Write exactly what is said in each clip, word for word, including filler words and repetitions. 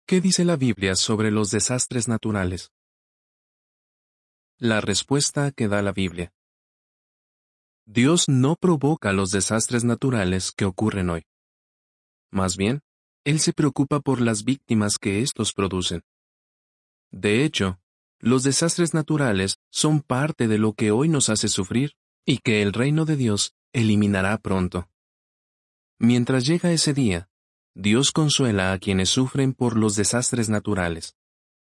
¿Qué dice la Biblia sobre los desastres naturales? La respuesta que da la Biblia. Dios no provoca los desastres naturales que ocurren hoy. Más bien, Él se preocupa por las víctimas que estos producen. De hecho, los desastres naturales son parte de lo que hoy nos hace sufrir y que el reino de Dios eliminará pronto. Mientras llega ese día, Dios consuela a quienes sufren por los desastres naturales.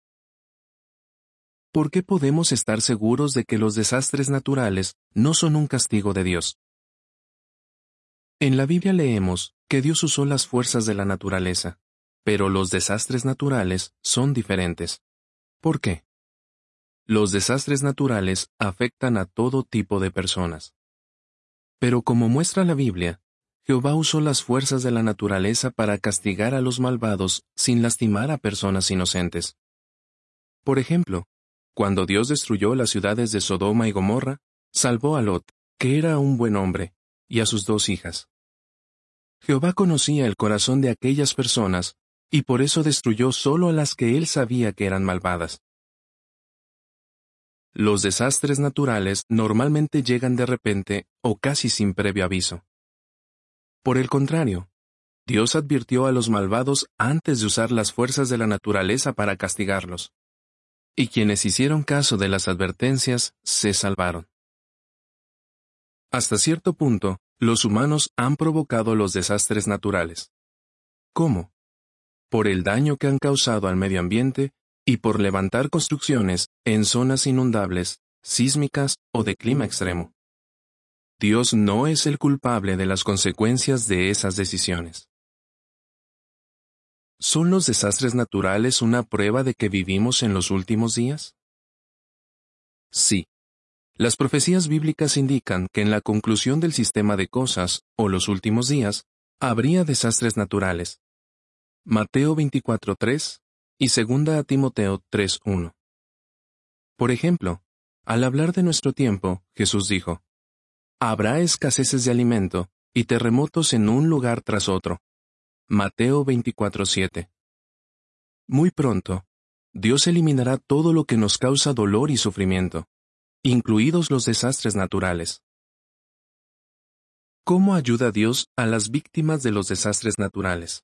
¿Por qué podemos estar seguros de que los desastres naturales no son un castigo de Dios? En la Biblia leemos que Dios usó las fuerzas de la naturaleza, pero los desastres naturales son diferentes. ¿Por qué? Los desastres naturales afectan a todo tipo de personas. Pero como muestra la Biblia, Jehová usó las fuerzas de la naturaleza para castigar a los malvados sin lastimar a personas inocentes. Por ejemplo, cuando Dios destruyó las ciudades de Sodoma y Gomorra, salvó a Lot, que era un buen hombre, y a sus dos hijas. Jehová conocía el corazón de aquellas personas, y por eso destruyó solo a las que él sabía que eran malvadas. Los desastres naturales normalmente llegan de repente o casi sin previo aviso. Por el contrario, Dios advirtió a los malvados antes de usar las fuerzas de la naturaleza para castigarlos. Y quienes hicieron caso de las advertencias se salvaron. Hasta cierto punto, los humanos han provocado los desastres naturales. ¿Cómo? Por el daño que han causado al medio ambiente y por levantar construcciones en zonas inundables, sísmicas o de clima extremo. Dios no es el culpable de las consecuencias de esas decisiones. ¿Son los desastres naturales una prueba de que vivimos en los últimos días? Sí. Las profecías bíblicas indican que en la conclusión del sistema de cosas, o los últimos días, habría desastres naturales. Mateo veinticuatro tres y segunda a Timoteo tres uno. Por ejemplo, al hablar de nuestro tiempo, Jesús dijo: habrá escaseces de alimento y terremotos en un lugar tras otro. Mateo veinticuatro siete. Muy pronto, Dios eliminará todo lo que nos causa dolor y sufrimiento, incluidos los desastres naturales. ¿Cómo ayuda Dios a las víctimas de los desastres naturales?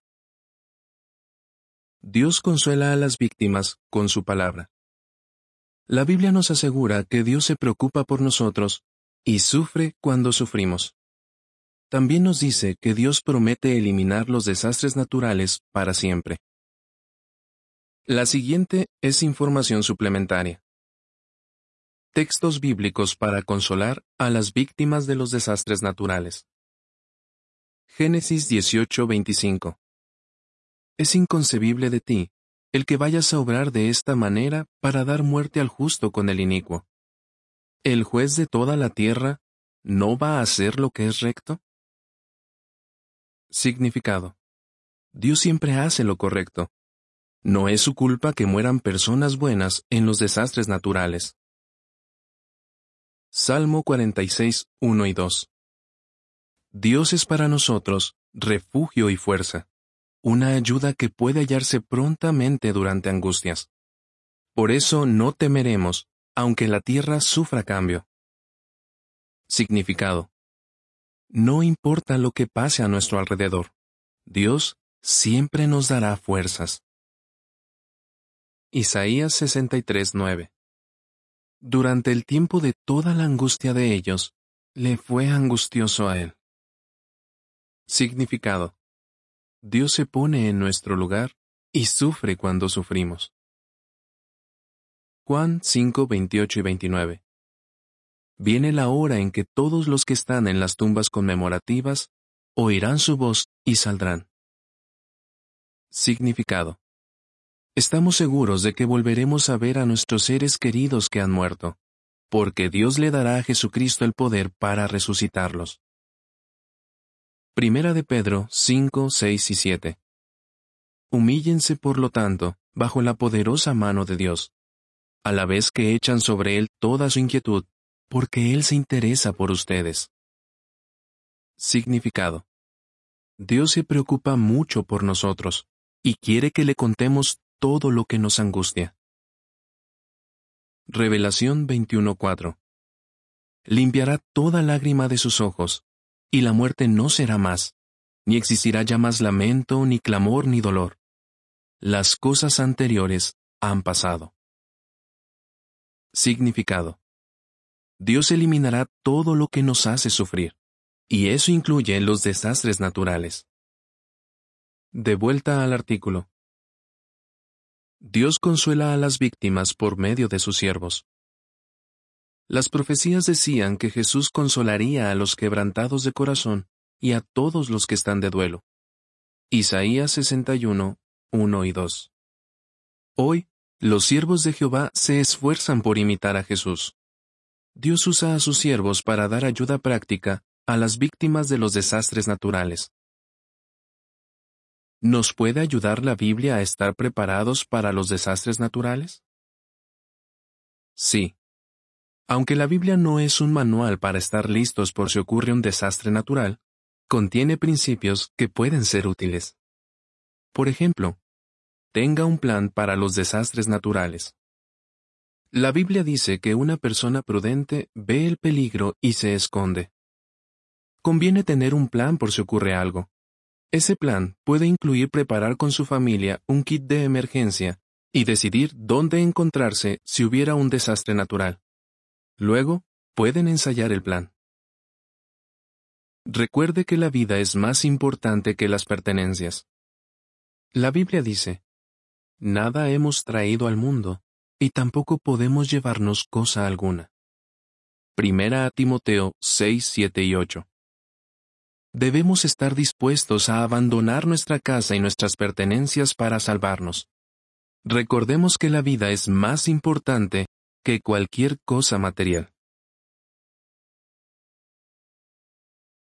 Dios consuela a las víctimas con su palabra. La Biblia nos asegura que Dios se preocupa por nosotros y sufre cuando sufrimos. También nos dice que Dios promete eliminar los desastres naturales para siempre. La siguiente es información suplementaria. Textos bíblicos para consolar a las víctimas de los desastres naturales. Génesis dieciocho veinticinco. Es inconcebible de ti el que vayas a obrar de esta manera para dar muerte al justo con el inicuo. ¿El juez de toda la tierra no va a hacer lo que es recto? Significado. Dios siempre hace lo correcto. No es su culpa que mueran personas buenas en los desastres naturales. Salmo cuarenta y seis, uno y dos. Dios es para nosotros refugio y fuerza, una ayuda que puede hallarse prontamente durante angustias. Por eso no temeremos, aunque la tierra sufra cambio. Significado. No importa lo que pase a nuestro alrededor, Dios siempre nos dará fuerzas. Isaías sesenta y tres, nueve. Durante el tiempo de toda la angustia de ellos, le fue angustioso a él. Significado. Dios se pone en nuestro lugar y sufre cuando sufrimos. Juan cinco, veintiocho y veintinueve. Viene la hora en que todos los que están en las tumbas conmemorativas oirán su voz y saldrán. Significado. Estamos seguros de que volveremos a ver a nuestros seres queridos que han muerto, porque Dios le dará a Jesucristo el poder para resucitarlos. Primera de Pedro cinco, seis y siete. Humíllense, por lo tanto, bajo la poderosa mano de Dios, a la vez que echan sobre Él toda su inquietud, porque Él se interesa por ustedes. Significado. Dios se preocupa mucho por nosotros, y quiere que le contemos todo lo que nos angustia. Revelación veintiuno cuatro. Limpiará toda lágrima de sus ojos, y la muerte no será más, ni existirá ya más lamento, ni clamor, ni dolor. Las cosas anteriores han pasado. Significado. Dios eliminará todo lo que nos hace sufrir, y eso incluye los desastres naturales. De vuelta al artículo. Dios consuela a las víctimas por medio de sus siervos. Las profecías decían que Jesús consolaría a los quebrantados de corazón y a todos los que están de duelo. Isaías sesenta y uno, uno y dos. Hoy, los siervos de Jehová se esfuerzan por imitar a Jesús. Dios usa a sus siervos para dar ayuda práctica a las víctimas de los desastres naturales. ¿Nos puede ayudar la Biblia a estar preparados para los desastres naturales? Sí. Aunque la Biblia no es un manual para estar listos por si ocurre un desastre natural, contiene principios que pueden ser útiles. Por ejemplo, tenga un plan para los desastres naturales. La Biblia dice que una persona prudente ve el peligro y se esconde. Conviene tener un plan por si ocurre algo. Ese plan puede incluir preparar con su familia un kit de emergencia y decidir dónde encontrarse si hubiera un desastre natural. Luego, pueden ensayar el plan. Recuerde que la vida es más importante que las pertenencias. La Biblia dice, «Nada hemos traído al mundo, y tampoco podemos llevarnos cosa alguna». Primera a Timoteo seis, siete y ocho. Debemos estar dispuestos a abandonar nuestra casa y nuestras pertenencias para salvarnos. Recordemos que la vida es más importante que cualquier cosa material.